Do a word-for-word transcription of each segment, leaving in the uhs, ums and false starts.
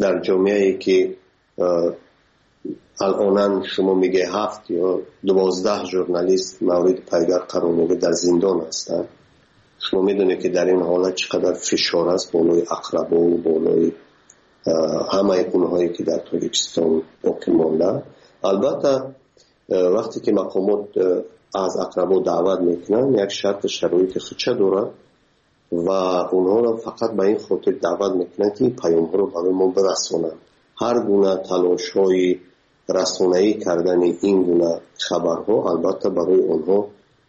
در جامعه که الان شما میگه هفت یا دوازده ژورنالیست مورد پیگر قرار میگه در زندان هستند. شما میدونید که در این حالت چقدر فشار است بالای اقربا و بالای همه اونهایی که در تاجیکستان باقی مانده. البته وقتی که مقامات از اقربا دعوت میکنن یک شرط شرایط خودشه داره و اونها را فقط به این خاطر دعوت میکنن که این پیام ها رو برای ما برسونن. هر گونه تلاش های رسانه‌ای کردن این گونه خبرها البته برای اونها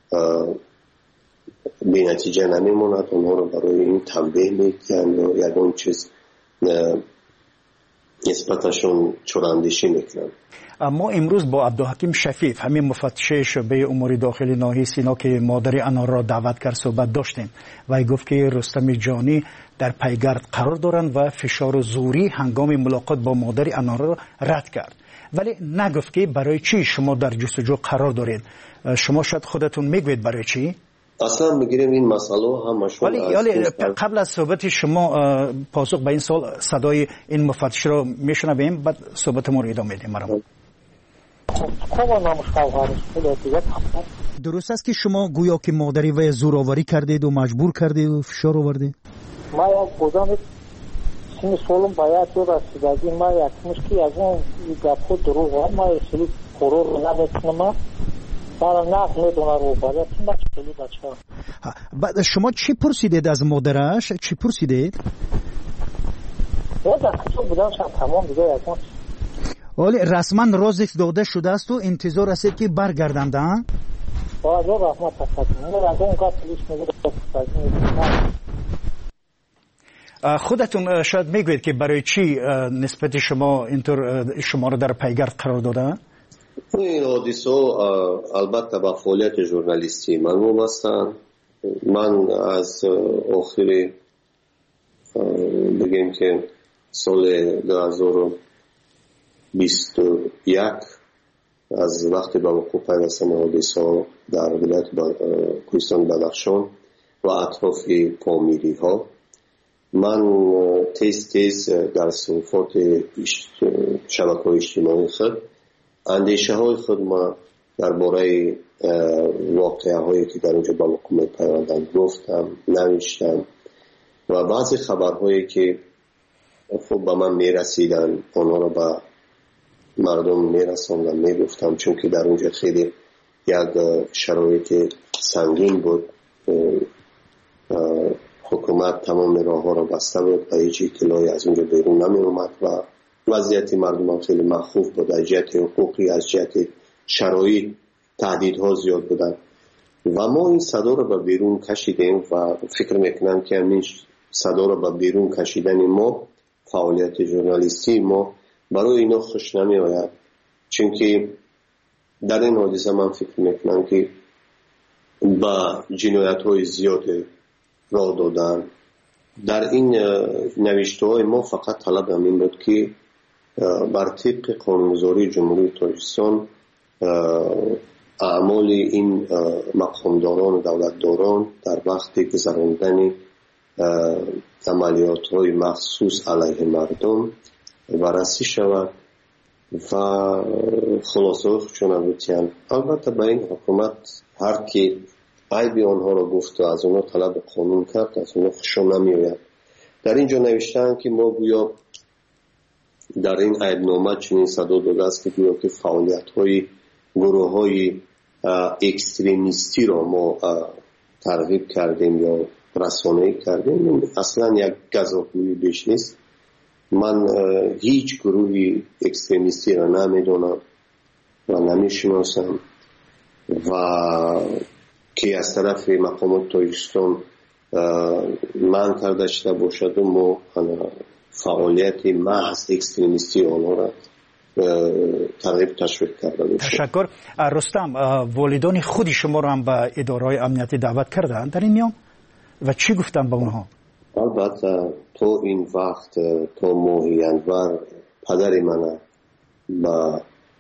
بی نتیجه نمیموند. اونها رو برای این تنبیه میکنن یا یکون چیز نسبتشون چراندیشی میکنن. ما امروز با عبدالحکیم شفیف همین مفتش شعبه امور داخلی ناحیه سینا که مادر انار را دعوت کرد صحبت داشتیم و ای گفت که رستم جانی در پیگرد قرار دارند و فشار زوری هنگام ملاقات با مادر انار را رد کرد، ولی نگفت که برای چی شما در جستجو قرار دارید. شما شاید خودتون میگوید برای چی؟ اصلا میگیریم این مسئله همشون. ولی قبل از صحبت شما پاسخ به این سوال صدای این مفتش رو میشنویم، بعد صحبت ما رو ادامه میدیم. مرحبا. درست است که شما گویا که مادری و زورآوری کردید و مجبور کردید و فشار آوردید؟ ما یک بودم سین سولم باید رو رسیدگی ما یک مشکی از اون گفت دروغ هم ما اصلی قرار رو نمیتونم برای نقل میدونه رو باید ما چلی بچه ها. بعد شما چی پرسیدید از مادرش؟ چی پرسیدید؟ یا در خطور بودم شد تمام دیگه یک مشکی. ولی رسما رازش داده شده است و انتظار است که برگردند. ها؟ باید رو رحمت تفتیم. من از اون قطع لیش میگه خودتون شاید میگوید که برای چی نسبت شما اینطور شما رو در پیگرد قرار داده؟ این حادثه البته با فعالیت ژورنالیستی معلوم هستند. من از آخر بگیم که سال دو هزار و بیست و یک از وقتی به وقوع پیوستن حادثه در ولایت کوهستان بدخشان و اطراف پامیری ها من تیز تیز در صحفات شبکه‌های اجتماعی خود اندیشه های خود ما درباره واقعه هایی که در اونجا با وقوع پیوندن گفتم، نوشتم و بعضی خبرهایی که خب به من میرسیدن آنها را به مردم میرساندم میگفتم، چون که در اونجا خیلی یک شرایط سنگین بود. حکومت تمام راه ها را بسته بود و هیچ اطلاعی از اونجا بیرون نمی اومد و وضعیت مردم هم خیلی مخوف بود. از جهت حقوقی، از جهت شرایط تهدیدها زیاد بودن و ما این صدا را به بیرون کشیدیم و فکر میکنم که همین صدا را به بیرون کشیدن ما، فعالیت ژورنالیستی ما برای اینا خوش نمی آید، چون که در این حادثه من فکر میکنم که با جنایت های زیاد راه دادن. در این نوشته های ما فقط طلب همین بود که بر طبق قانونگذاری جمهوری تاجیکستان اعمال این مقامداران و دولتداران در وقت گذراندن عملیات های مخصوص علیه مردم بررسی شود و خلاصه خودشون بتیان. البته به این حکومت هر کی عیبی آنها را گفت و از اونها طلب قانون کرد از اونها خوششون نمی آید. در اینجا نوشتن که ما گویا در این عیبنامه چنین صدا داده است که گویا که فعالیت های گروه های اکستریمیستی را ما ترغیب کردیم یا رسانه‌ای کردیم. اصلا یک گزافگویی بیش نیست. من هیچ گروهی اکستریمیستی را نمیدونم و نمیشناسم و که از طرف مقامات تاجیکستان من کرده شده باشد و ما فعالیت محض اکستریمیستی آنها را ترغیب تشویق کرده باشد. تشکر. رستم، والدان خودی شما را هم به اداره‌های امنیتی دعوت کردند در این میان و چی گفتن به اونها؟ البته تو این وقت تو ماهی انور پدر من با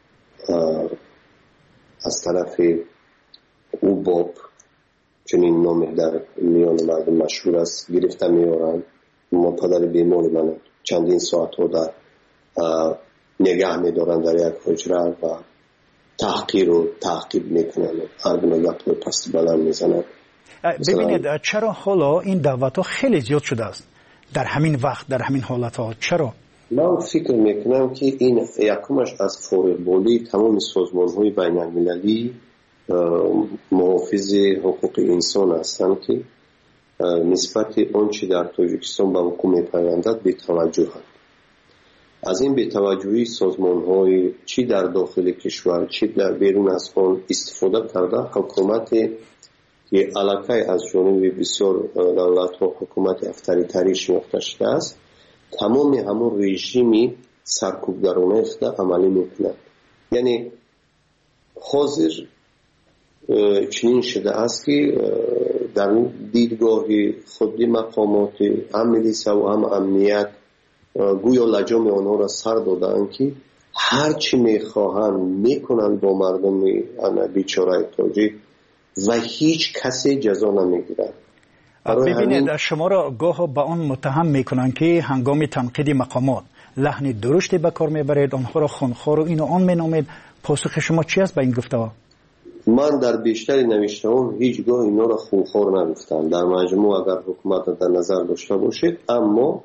از طرف او باب چنین نام در میان مردم مشهور است گرفته میارن. ما پدر بیمار من چندین ساعت ها در نگه میدارن در یک حجره و تحقیر و تعقیب میکنن، هر گونه گپ و پست بلند میزنن. ببینید چرا حالا این دعوت ها خیلی زیاد شده است در همین وقت، در همین حالت ها؟ چرا؟ من فکر میکنم که این یکمش از فارغبالی تمام سازمان های بین المللی محافظ حقوق انسان هستند که نسبت آنچه در تاجیکستان به حکومت میپیوندد بی‌توجهند. از این بی‌توجهی سازمان های چی در داخل کشور چی در بیرون از آن استفاده کرده حکومت که علاقه از جانب بسیار دولت ها حکومت افطاریتری شناخته شده است، تمام همون رژیمی سرکوبگرانه اخته عملی میکنند. یعنی حاضر چنین شده است که در دیدگاه خودی مقامات هم ملیسه و هم امنیت گویا لجام آنها را سر دادند که هر چی میخواهند میکنند با مردم بیچاره تاجیک و هیچ کسی جزا نمیگیرد. ببینید شما را گاه با آن متهم میکنند که هنگام تنقید مقامات لحن درشتی به کار میبرید، آنها را خونخوار و این و آن مینامید. پاسخ شما چی است به این گفته‌ها؟ من در بیشتر نوشته‌ام هیچگاه اینا را خونخوار نگفتم. در مجموع اگر حکومت در نظر داشته باشید، اما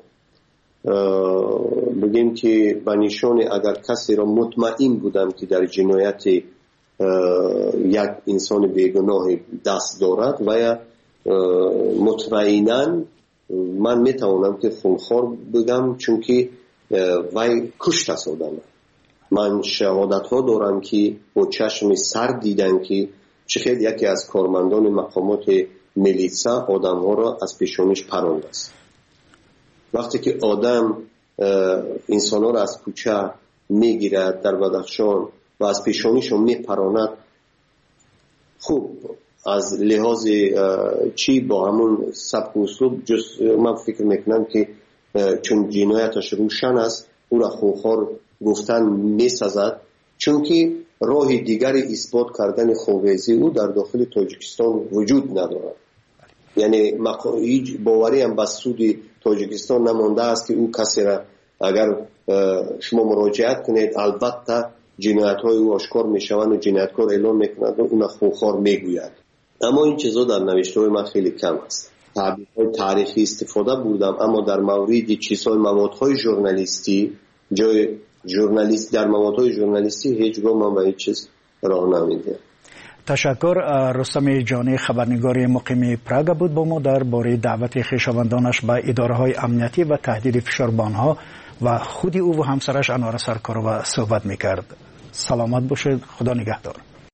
بگیم که به نشان اگر کسی را مطمئن بودم که در جنایت یک انسان بیگناه دست دارد و یا مطمئناً من میتوانم که خونخوار بگم، چون که وی کشته شده. من شهادت ها دارم که با چشم سر دیدن که چقدر یکی از کارمندان مقامات میلیسا آدم ها را از پیشانیش پراند است. وقتی که آدم انسان ها را از کوچه میگیرد در بدخشان و از پیشانیش میپراند، خوب از لحاظ چی با همون سبک و اسلوب جز من فکر میکنم که چون جنایتش روشن است او را خونخوار گفتن میسازد، چون که راه دیگری اثبات کردن خونریزی او در داخل تاجیکستان وجود ندارد. یعنی هیچ باوری هم به سود تاجیکستان نمانده است که او کسی را اگر شما مراجعت کنید البته جنایت های او آشکار میشوند و جنایتکار اعلام میکند و اون خونخوار میگوید. اما این چیزا در نوشته های من خیلی کم است. تعبیرهای تاریخی استفاده بودم، اما در مورد چیزهای موادهای ژورنالیستی جای ژورنالیست در موادهای ژورنالیستی هیچگاه من به هیچ چیز راه نمیدم. تشکر. رستم جانی خبرنگار مقیم پراگ بود با ما درباره دعوت خویشاوندانش به اداره‌های امنیتی و تهدید فشار به آنها و خودی او و همسرش انار سرکارова صحبت میکرد. سلامت باشید. خدا نگهدار.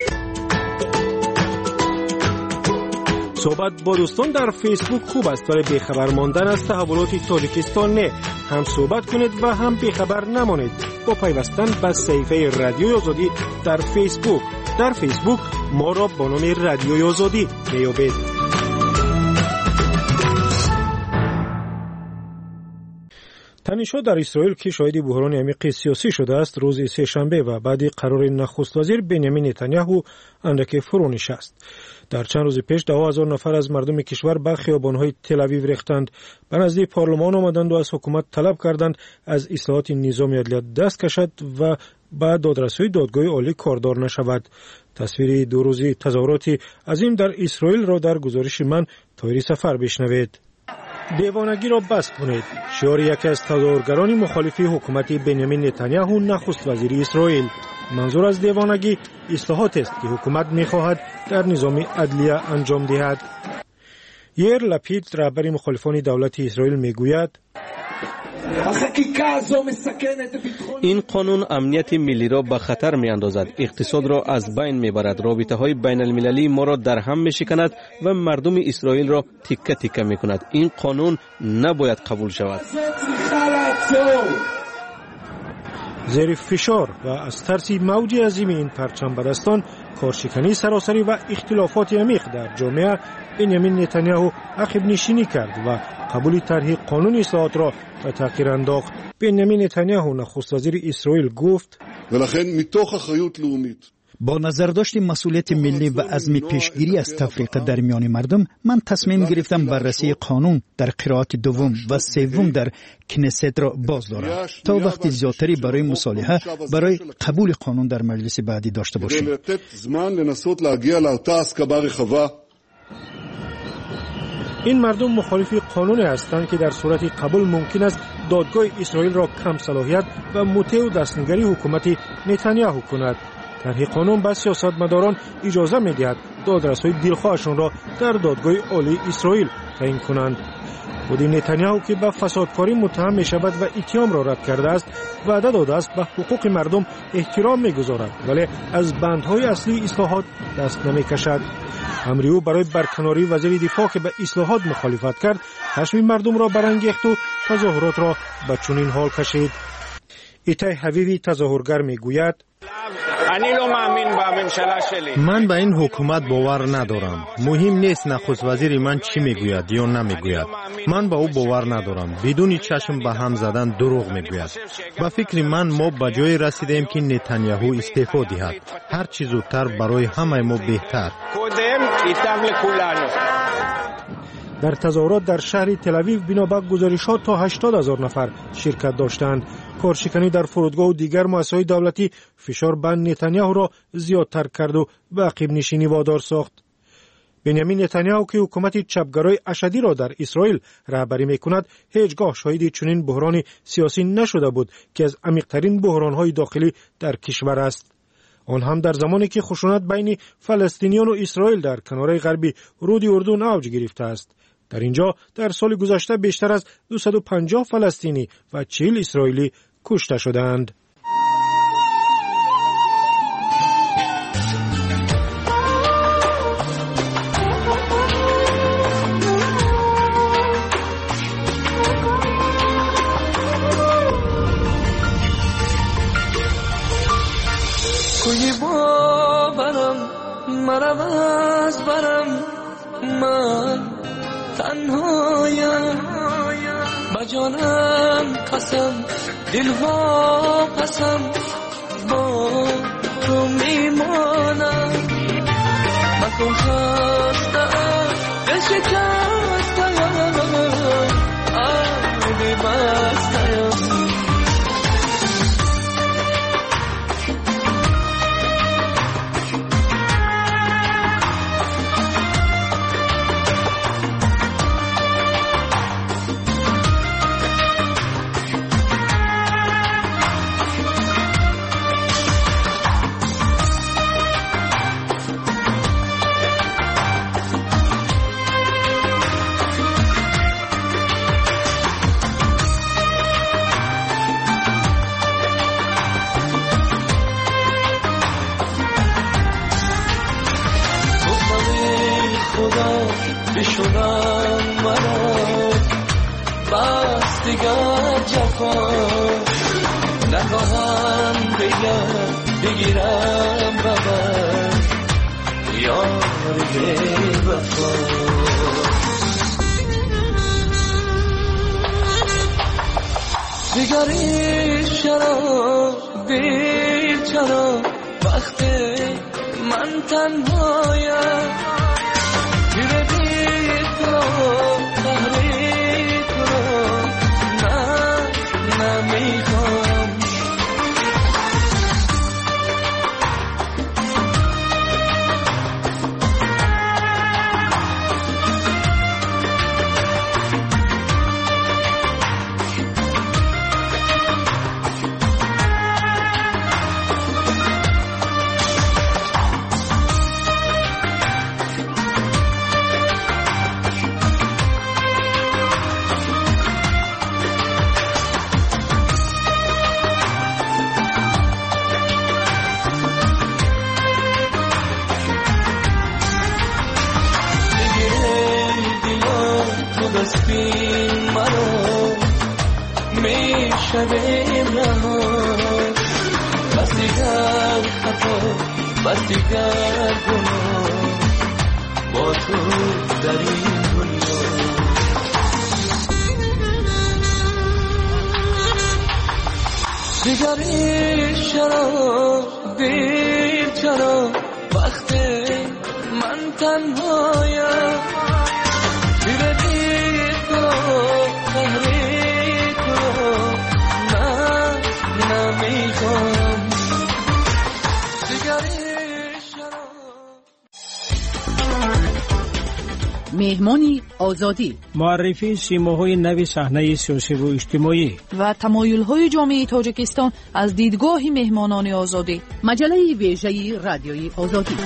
صحبت با دوستان در فیسبوک خوب است، ولی بیخبر ماندن از تحولات تاجیکستان نه. هم صحبت کنید و هم بیخبر نمانید با پیوستن به صفحه رادیوی آزادی در فیسبوک. در فیسبوک ما را با نام رادیوی آزادی میابید. تنش‌ها در اسرائیل که شاهد بحران عمیق سیاسی شده است، روز سه شنبه و بعد قرار نخست وزیر بنیامین نتانیاهو اندکی فرو نشست. در چند روز پیش ده هزار نفر از مردم کشور به خیابان‌های تل آویو ریختند، به نزد پارلمان آمدند و از حکومت طلب کردند از اصلاحات نظام عدلیت دست کشد و به دادرسی دادگاه عالی کاردار نشود. تصویر دو روزی تظاهرات عظیم در اسرائیل را در گزارش من طاهری سفر بشنوید. دیوانگی را بس کنید، شعار یکی از تظاهرگران مخالف حکومت بنیامین نتانیاهو نخست وزیر اسرائیل. منظور از دیوانگی اصلاحات است که حکومت می‌خواهد در نظام عدلیه انجام دهد. یر لپید رهبر مخالفان دولت اسرائیل میگوید این قانون امنیت ملی را به خطر می اندازد، اقتصاد را از بین می برد، رابطه های بین المللی ما را در هم می شکند و مردم اسرائیل را تیکه تیکه می کند. این قانون نباید قبول شود. زیر فشار و از ترس موج عظیم این پرچم بدستان، کارشکنی سراسری و اختلافات عمیق در جامعه، بنیامین نتانیاهو عقب نشینی کرد و قبول طرح قانون اصلاحات را به تأخیر انداخت. بنیامین نتانیاهو نخست وزیر اسرائیل گفت ולכן מתוך אחריות לאומית با نظر داشت مسئولیت ملی و عزم پیشگیری از تفریق در میان مردم، من تصمیم گرفتم بررسی قانون در قرائت دوم و سوم در کنست را باز دارم تا وقت زیادتری برای مصالحه برای قبول قانون در مجلس بعدی داشته باشیم. این مردم مخالف قانونی هستند که در صورت قبول ممکن است دادگاه اسرائیل را کم صلاحیت و مطیع و دستنگری حکومت نتانیاهو کند. طرح قانون به سیاستمداران اجازه می‌دهد دادرس‌های دلخواهشان را در دادگاه عالی اسرائیل تعیین کنند. خود نتانیاهو که به فسادکاری متهم می‌شود و اتهام را رد کرده است، وعده داده است به حقوق مردم احترام می‌گذارد، ولی از بندهای اصلی اصلاحات دست نمی‌کشد. امری او برای برکناری وزیر دفاع که به اصلاحات مخالفت کرد، خشم مردم را برانگیخت و تظاهرات را به چنین حال کشید. ایتای حبیبی تظاهرگر میگوید: من به این حکومت باور ندارم. مهم نیست نخست وزیر من چی میگوید یا نمیگوید. من به او باور ندارم. بدون چشم به هم زدن دروغ میگوید. با فکر من ما به جای رسیدیم که نتانیاهو استعفا دهد. هر چیز زودتر برای همه ما بهتر. در تظاهرات در شهر تل‌آویو بنابر گزارشات تا هشتاد هزار نفر شرکت داشتند. کارشکنی در فرودگاه و دیگر مؤسسه‌های دولتی فشار بر نتانیاهو را زیادتر کرد و به عقب نشینی وادار ساخت. بنیامین نتانیاهو که حکومت چپگرای اشدی را در اسرائیل رهبری می‌کند، هیچگاه شاهد چنین بحران سیاسی نشده بود که از عمیق‌ترین بحران‌های داخلی در کشور است. آن هم در زمانی که خشونت بین فلسطینیان و اسرائیل در کناره غربی رود اردن اوج گرفته است. در اینجا در سال گذشته بیشتر از دویست و پنجاه فلسطینی و چهل اسرائیلی کشته شدند. کوی باورم مرا باز برم، من تنهایم با جانم قسم دلها قسم با تو میمانم. مکن خستم دل شکستم آبی بستم. بشونم مرا بس دیگر جفا نخواهم بگم بگیرم ببر یار وفا. دیگری چرا بیچرا وقتی من تنهایم بسپین مرا میشویم رها بس دیگر خطا بس دیگر گناه با تو در این دنیا. دیگری چرا دیر چرا وقتی من تنهایم دیگری تو تحریک تو من نمیخوام دیگری چرا. مهمانی آزادی، معرفی سیماهای نوی صحنه سیاسی و اجتماعی و تمایل‌های جامعه تاجیکستان از دیدگاه مهمانان آزادی. مجله ویژه رادیوی آزادی.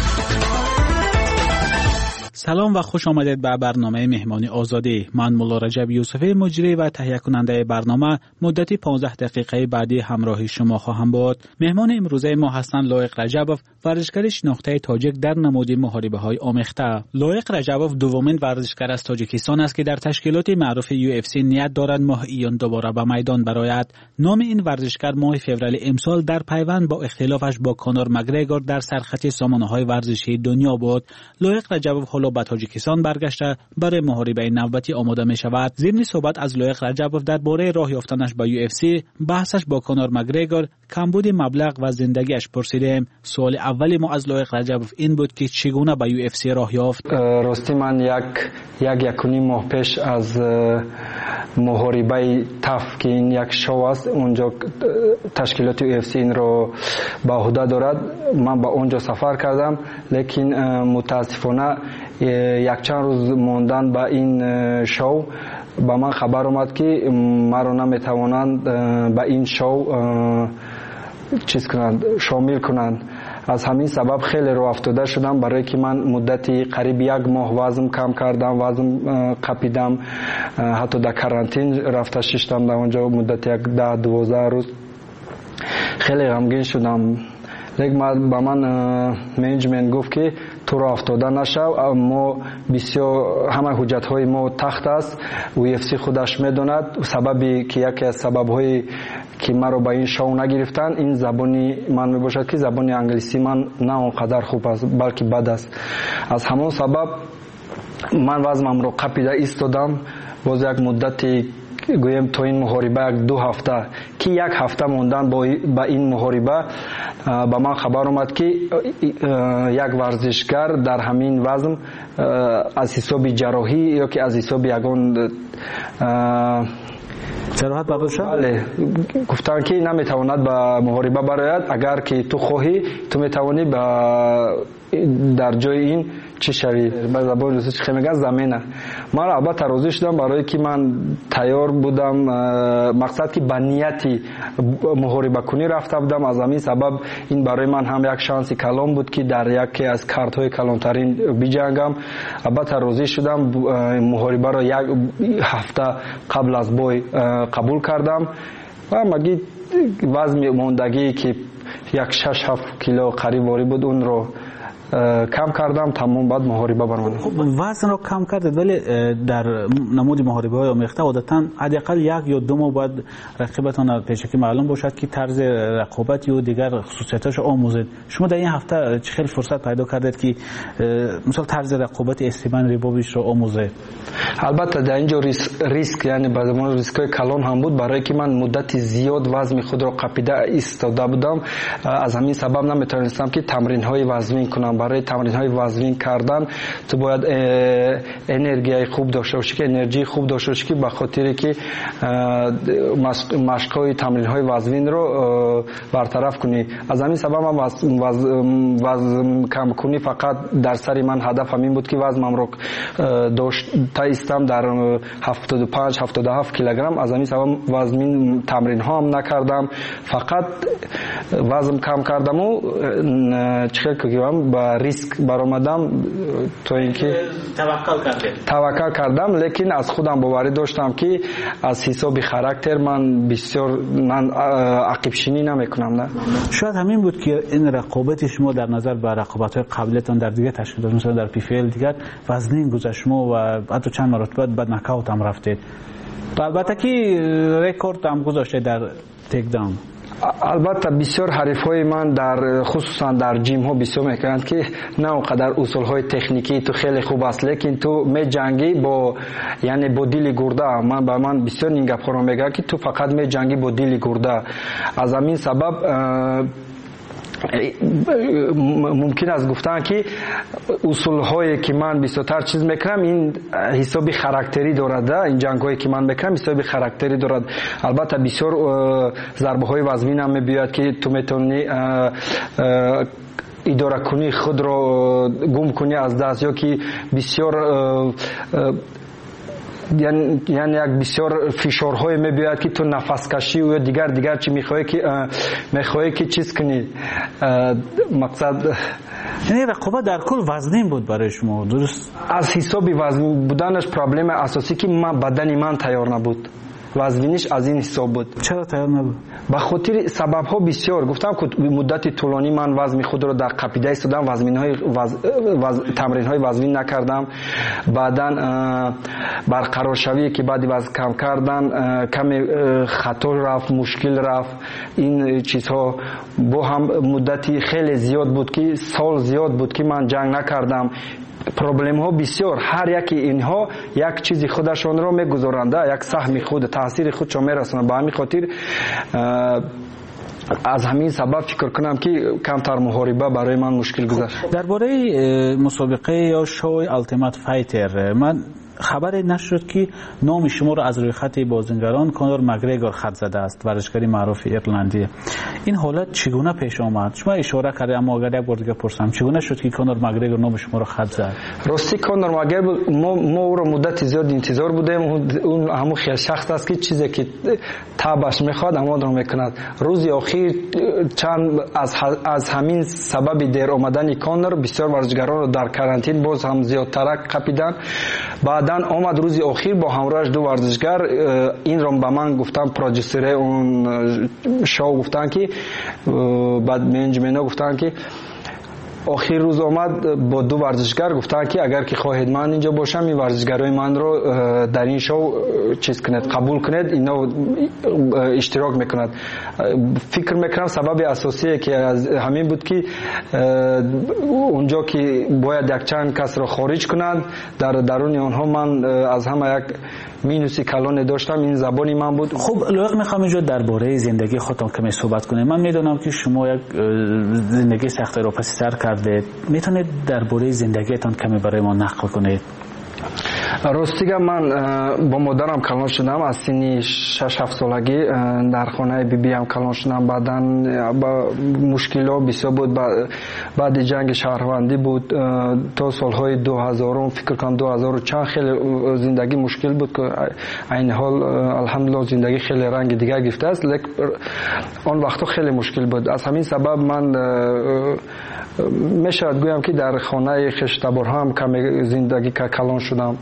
سلام و خوش آمدید به برنامه مهمانی آزادی. من مولا رجب یوسفی مجری و تهیه کننده برنامه مدتی پانزده دقیقه بعدی همراه شما خواهم بود. مهمان امروزه ما هستند لایق رجبوف، ورزشکار شناخته تاجیک در نماد محاربه‌های آمیخته. لایق رجبوف دومین ورزشکار از تاجیکستان است که در تشکیلات معروف یو اف سی نیت دارد ماه ایون دوباره به میدان برآید. نام این ورزشکار ماه فوریه امسال در پیوند با اختلافش با کانور مگریگور در سرخط سامانه‌های ورزشی دنیا بود. لایق رجبوف حالا به تاجیکستان برگشته برای محاربه نوبتی آماده می شود. ضمن صحبت از لایق رجبوف درباره راه یافتنش به یو اف سی، بحثش با کانور مگریگور، کمبود مبلغ و زندگیش پرسیدیم. سوال اولی ما از لایق رجبوف این بود که چگونه به یو اف سی راه یافت. راستی من یک یک یکونی ماه پیش از محاربه تف که این یک شو است اونجا تشکیلات یو اف سی این رو به عهده دارد، من به اونجا سفر کردم، لیکن متاسفانه یک چند روز موندن به این شو با من خبر اومد که مرا نمیتوانند به این شو چیز کنند، شامل کنند. از همین سبب خیلی رو افتاده شدم، برای که من مدتی قریب یک ماه وزن کم کردم، وزن قپیدم، حتی در کرانتین رفته ششتم در اونجا مدت یک ده دوازده روز. خیلی غمگین شدم، لیکن با من منیجمنت گفت که تو را افتاده نشو، ما بسیار همه حجت های ما تخت است، و اف سی خودش میداند. سببی که یکی از سبب های که مرا با این شو نگرفتن این زبانی من می باشد که زبانی انگلیسی من نه اونقدر خوب است بلکه بد است. از همون سبب من وزنم رو قپیده ایستادم. باز یک مدتی گویم تو این محاربه یک دو هفته که یک هفته موندن با این محاربه با من خبر اومد که یک ورزشکار در همین وزن از حساب جراحی یا که از حساب یگان جراحت برداشت شد؟ بله، گفتن که نمیتواند به محاربه برآید، اگر که تو خواهی تو میتوانی در جای این چی شوی. به زبان روسی چی میگن زمینه. من البته راضی شدم برای که من تیار بودم، مقصد که به نیتی محاربه کنی رفته بودم. از همین سبب این برای من هم یک شانس کلان بود که در یکی از کارت های کلانترین بجنگم. البته راضی شدم، محاربه را یک هفته قبل از بای قبول کردم و مگی وزن موندگی که یک شش هفت کیلو قریب واری بود اون رو کم کردم، تمام بعد محاربه برآمدم. خب وزن رو کم کردید، ولی در نمود محاربه های آمیخته عادتاً حداقل یک یا دو ماه بعد رقیبتان پیشکی معلوم باشد که طرز رقابت یا دیگر خصوصیتاش آموزید. شما در این هفته چه خیلی فرصت پیدا کردید که مثلا طرز رقابت استیون ریبوویچ رو آموزید؟ البته در اینجا ریسک, ریسک یعنی به زمان ریسکای کلان هم بود، برای که من مدت زیاد وزن خود را قپیده ایستاده بودم. از همین سبب نمیتونستم که تمرین های وزنی کنم. برای تمرین های وزنی کردن تو باید انرژی خوب داشته باشی، که انرژی خوب داشته باشی که به خاطر که مشق های تمرین های وزنی رو برطرف کنی. از همین سبب من وزن کم کنی فقط در سر من هدف همین بود که وزنم رو داشته ایستم در هفتاد و پنج هفتاد و هفت کیلوگرم. از همین سبب وزن تمرین ها هم نکردم، فقط وزن کم کردم و چیکار کردم با ریسک برآمدم تو اینکه توکل کردم توکل کردم لیکن از خودم باوری داشتم که از حساب خاراکتر من بسیار من عقب شینی نمیکنم. نه شاید همین بود که این رقابت شما در نظر به رقابت‌های قبلیتون در دیگه تشکیلات مثلا در پی فی ال دیگر وزنین گذشت شما و حتی چند مرتبه بعد نکاوت هم رفتید. البته که رکورد هم گذاشته در تیکداون؟ البته بسیار حریفای من در خصوصا در جیم ها بسیار میکنند که نه اونقدر اصول های تکنیکی تو خیلی خوب است، لیکن تو می جنگی با یعنی با دیل گرده. من با من بسیار این گپ ها میگه که تو فقط می جنگی با دیل گرده. از همین سبب ممکن است گفتن که اصول هایی که من بیشتر چیز میکنم این حسابی خاراکتری دارد. این جنگ هایی که من میکنم حسابی خاراکتری دارد. البته بسیار ضربه های وزمین هم میبیاد که تو میتونی اداره کنی خود رو گم کنی از دست، یا که بسیار یعنی یعنی یک بسیار فشارهای میبیاد که تو نفس کشی و دیگر دیگر چی میخوای که میخوای که چیز کنی. مقصد یعنی رقابت در کل وزنین بود برای شما، درست؟ از حساب وزن بودنش پرابلم اساسی که من بدن من تیار نبود. وزنش از این حساب بود. چرا تیار نبود؟ به خاطر سبب ها بسیار. گفتم که مدت طولانی من وزن خود را در قپیده ایستادم، وزن های وز... وز... تمرین های وزنی نکردم. بعداً برقرار شوی که بعد وزن کم کردن کم خطر رفت، مشکل رفت. این چیزها با هم مدتی خیلی زیاد بود که سال زیاد بود که من جنگ نکردم. پرابلم ها بسیار، هر یکی اینها یک چیزی خودشان را میگذارند، یک سهم خود تاثیر خودشان میرسونند. به همین خاطر از همین سبب فکر کنم که کمتر محاربه برای من مشکل گذشت. درباره مسابقه یا شوی التیمت فایتر من خبری نشد که نام شما را از روی خط بازیگران کانور مگریگور خط زده است، ورزشکاری معروف ایرلندی. این حالت چگونه پیش آمد؟ شما اشاره کردید اما اگر یک بار دیگه پرسم چگونه شد که کانور مگریگور نام شما را خط زد؟ راستی کانور مگریگور ما ما او را مدت زیاد انتظار بودیم. اون همون خیلی شخص است که چیزی که تابش میخواد اما را میکند. روز اخیر چند از از همین سبب دیر آمدن کانور بسیار ورزشکاران را در کرانتین باز هم زیادتر قپیدن. بعداً آمد روز اخیر با همراهش دو ورزشگر این رو به من گفتن، پروژیسر اون شو گفتن که بعد منیجمنت گفتن که آخر روز آمد با دو ورزشگر گفتن که اگر که خواهید من اینجا باشم این ورزشگرای من رو در این شو چیز کنید، قبول کنید، اینا اشتراک میکند. فکر میکنم سبب اساسی که از همین بود که اونجا که باید یک چند کس رو خارج کنند، در درون آنها من از همه یک مینوسی کلان داشتم. این زبانی من بود. خب لایق میخوام اینجا درباره زندگی خودتان کمی صحبت کنیم. من میدونم که شما یک زندگی سخت رو پس سر کردید، میتونید درباره زندگیتان کمی برای ما نقل کنید؟ راستیگه من با مادرم کلان شدم از سن شش هفت سالگی در خانه بی بی هم کلان شدم. بعداً با مشکلات بسیار بود. بعد جنگ شهروندی بود تا سالهای دو هزار فکر کنم دو هزار چند خیلی زندگی مشکل بود که این حال الحمدلله زندگی خیلی رنگ دیگر گرفته است، لیکن آن وقتا خیلی مشکل بود. از همین سبب من میشود گویم که در خانه خشتبار هم کمی زندگی کلان شدم.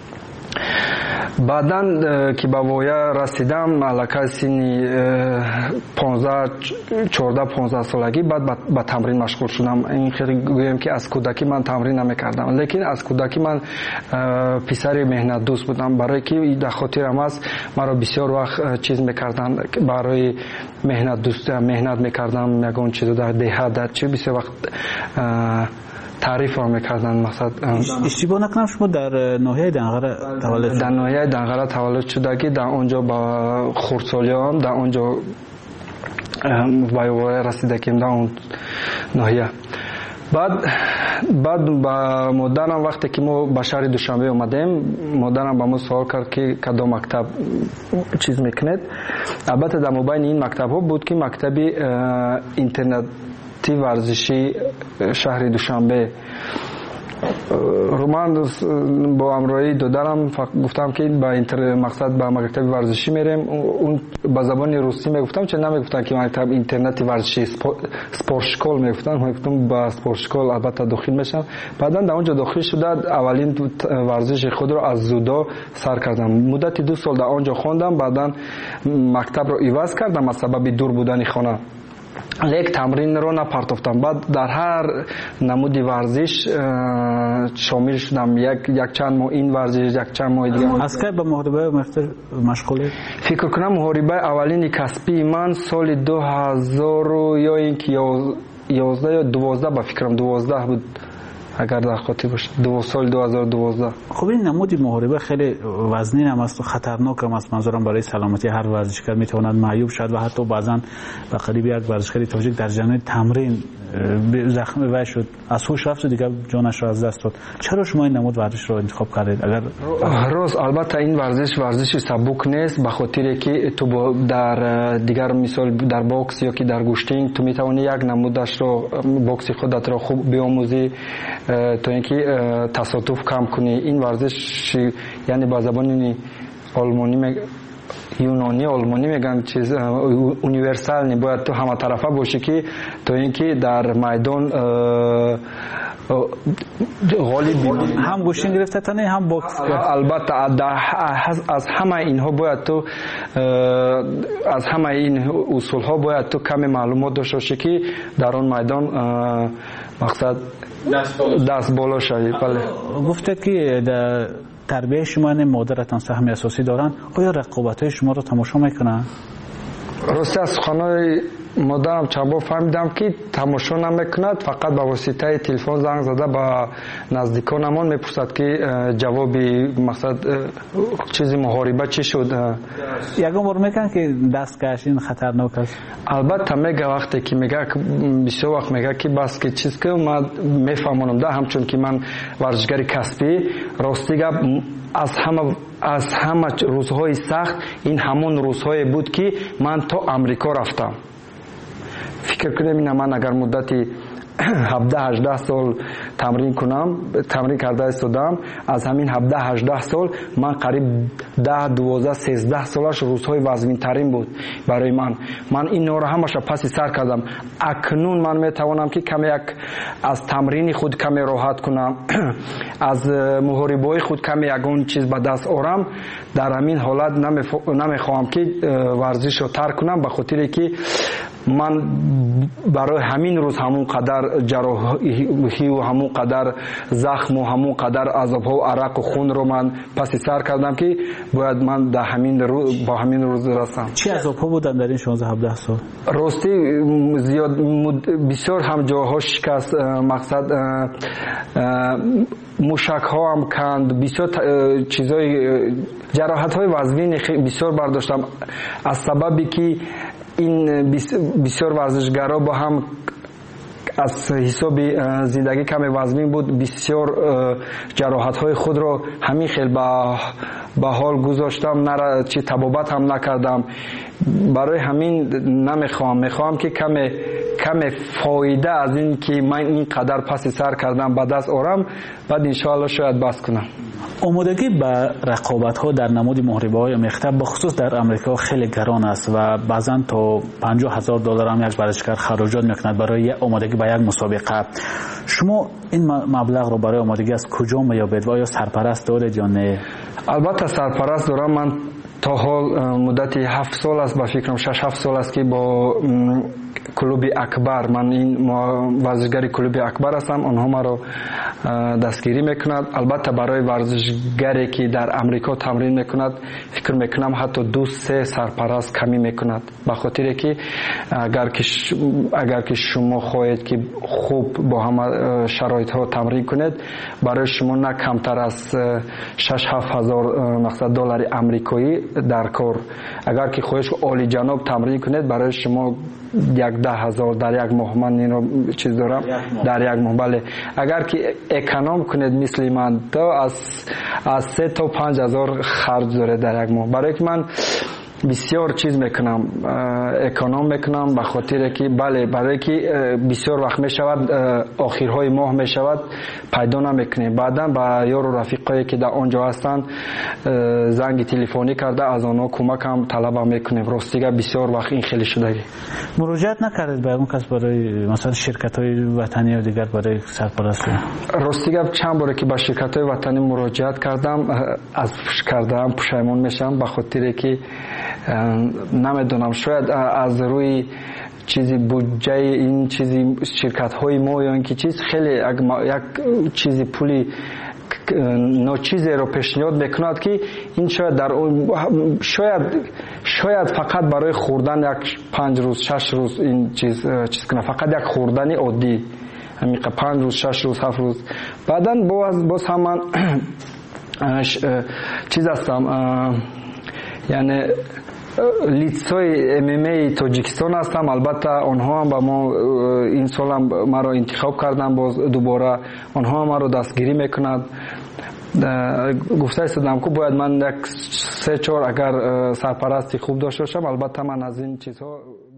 بعداً که به وایه رسیدم علاقه سنی پانزده چهارده پانزده سالگی بعد به تمرین مشغول شدم. این خیلی گویم که از کودکی من تمرین نمیکردم، لیکن از کودکی من پسر مهنت دوست بودم، برای که در خاطرم است مرا بسیار وقت چیز میکردن برای مهنت دوست مهنت میکردم. یگان چیز در دهات در چه بسیار وقت تعریف را میکردن. مثلا اشتباه نکنم شما در ناحیه دنقره تولد در ناحیه دنقره تولد شدگی در اونجا با خردسالیام در اونجا وایواره رسیدگیم در اون ناحیه. بعد بعد با مادرم وقتی که ما به شهر دوشنبه اومدیم مادرم با ما سوال کرد که کدام مکتب چیز میکنید. البته در مابین این مکتب ها بود که مکتبی اینترنت تی ورزشی شهر دوشنبه. من با همراهی دادرم گفتم که با اینتر مقصد با مکتب ورزشی میریم. اون با زبان روسی میگفتم، چه نمیگفتن که مکتب اینترنتی ورزشی سپورت شکول میگفتن. من گفتم با سپورت شکول البته داخل میشم. بعدا در اونجا داخل شده اولین ورزش خود رو از زودو سر کردم. مدت دو سال در اونجا خوندم. بعدا مکتب رو عوض کردم از سبب دور بودن خانه. лек тамринро напартофтам. Баъд дар ҳар намуди варзиш шомил шудам. як якчанд моҳ ин варзиш, якчанд моҳи дигар. аз ки ба муҳорибаи машғулед? фикр кунам муҳорибаи аввалини касбии ман соли ду ҳазору ё ин ки ёздаҳ ё дувоздаҳ ба фикрам дувоздаҳ буд, агар дар хотир бошад, соли ду ҳазору дувоздаҳ. خب این نمودی محاربه خیلی وزنین هم است و خطرناک هم است. منظورم برای سلامتی هر ورزشکار میتواند معیوب شد و حتی بعضا به قریب یک ورزشکار تاجیک در جریان تمرین زخمی وی شد، از هوش رفت و دیگه جانش را از دست داد. چرا شما این نمود ورزش رو انتخاب کردید؟ اگر راست البته این ورزش ورزش سبک نیست، به خاطر که تو در دیگر مثال در باکس یا که در گوشتینگ تو میتونی یک نمودش رو باکس خودت رو خوب بیاموزی تا اینکه تصادف کم کنی. این ورزش یعنی با زبان آلمانی یونانی آلمانی میگن چیز اونیورسال نی، باید تو همه طرفه باشی که تا اینکه در میدان غالب باشی. هم گوشتین گرفته تنه هم باکس. البته از همه اینها باید تو از همه این اصول ها باید تو کمی معلومات داشته باشی که در آن میدان مقصد دست بالا شوی. بله. گفتید که در تربیه شما مادرتان سهم اساسی دارن، آیا رقابت‌های شما رو تماشا میکنن؟ راستی از خانه مادرم چند بار فهمیدم که تماشا نمیکند، فقط با واسطه تلفن زنگ زده با نزدیکانمان میپرسد که جوابی مقصد چیزی محاربه چی شد. یکم بار میگن که دست کشین خطرناک است. البته میگه وقتی که میگه بسیار وقت میگه که بس که چیز که من میفهمونم ده، همچون که من ورزشکار کسبی راستی گپ از همه از همه روزهای سخت این همون روزهای بود که من تا امریکا رفتم. فکر کنم این من اگر مدتی هفده هجده سال تمرین کنم تمرین کرده استادم، از همین هفده هجده سال من قریب ده دوازده سیزده سالش روزهای وزمین ترین بود برای من. من این نور همش پس سر کردم. اکنون من میتوانم که کمی یک از تمرین خود کمی راحت کنم، از محاربه‌های خود کمی یگون چیز به دست آورم. در همین حالت نمیخواهم که ورزش رو ترک کنم، به خاطر که من برای همین روز همون قدر جراحی و همون قدر زخم و همون قدر عذاب‌ها و عرق و خون رو من پس سر کردم که باید من در همین روز با همین روز رسم. چی عذاب‌ها بودن در این شانزده هفده سال؟ راستی زیاد بسیار هم جاها شکست، مقصد موشک ها هم کند، بسیار چیزای جراحت های وزنی بسیار برداشتم از سببی که این بسیار ورزشگرا با هم از حساب زندگی کم وزنی بود، بسیار جراحت های خود را همین خیلی به حال گذاشتم، نه چی طبابت هم نکردم. برای همین نمیخوام میخوام که کم کم فایده از این که من این قدر پس سر کردم به دست آورم، بعد انشاءالله شاید بس کنم. آمادگی به رقابت ها در نمود محاربه های مختلف بخصوص در امریکا خیلی گران است و بعضا تا پنجاه هزار دلار هم یک ورزشکار خراجات میکند برای آمادگی به یک مسابقه. شما این مبلغ رو برای آمادگی از کجا میابید و آیا سرپرست دارید یا نه؟ البته سرپرست دارم. من تا حال مدتی هفت سال است، با فکرم شش هفت سال است که با کلوب اکبر، من این ورزشگری کلوب اکبر هستم، آنها ما رو دستگیری میکند. البته برای ورزشگری که در امریکا تمرین میکند فکر میکنم حتی دو سه سرپرست کمی میکند، به خاطر که اگر که اگر که شما خواهید که خوب با همه شرایط ها تمرین کنید، برای شما نه کمتر از شش هفت هزار مقصد دلار امریکایی در کار. اگر که خواهید عالی جناب تمرین کنید، برای شما یک ده هزار در یک ماه، من این رو چیز دارم در یک ماه. بله اگر که اکانوم کنید مثل من، تو از از سه تا پنج هزار خرج داره در یک ماه. برای که من بسیار چیز میکنم، اکانوم میکنم، به خاطر که بله برای که بسیار وقت میشود آخرهای ماه میشود پیدا نمیکنیم. بعدا با یار و رفیقایی که در آنجا هستند زنگ تلفنی کرده از آنها کمک هم طلب میکنیم. راستیگه بسیار وقت این خیلی شدگی. مراجعت نکردید به اون کس برای مثلا شرکت های وطنی و دیگر برای سرپرستی؟ راستیگه چند باره که با شرکت های وطنی مراجعت کردم، از کردم پشیمون میشم، به خاطر که نمیدونم شاید از روی چیزی بودجه این چیزی شرکت های ما یا اینکه چیز خیلی یک چیزی پولی ناچیزی رو پیشنهاد میکند که این شاید در شاید شاید فقط برای خوردن یک پنج روز شش روز این چیز چیز کنه، فقط یک خوردن عادی همین پنج روز شش روز هفت روز. بعداً باز باز هم من چیز هستم یعنی لیدسای ام ام ای تاجیکستان هستم. البته آنها هم با ما این سال هم ما را انتخاب کردن، باز دوباره آنها ما را دستگیری میکنند. گفته استادم که باید من یک سه چهار اگر سرپرستی خوب داشته باشم، البته من از این چیزها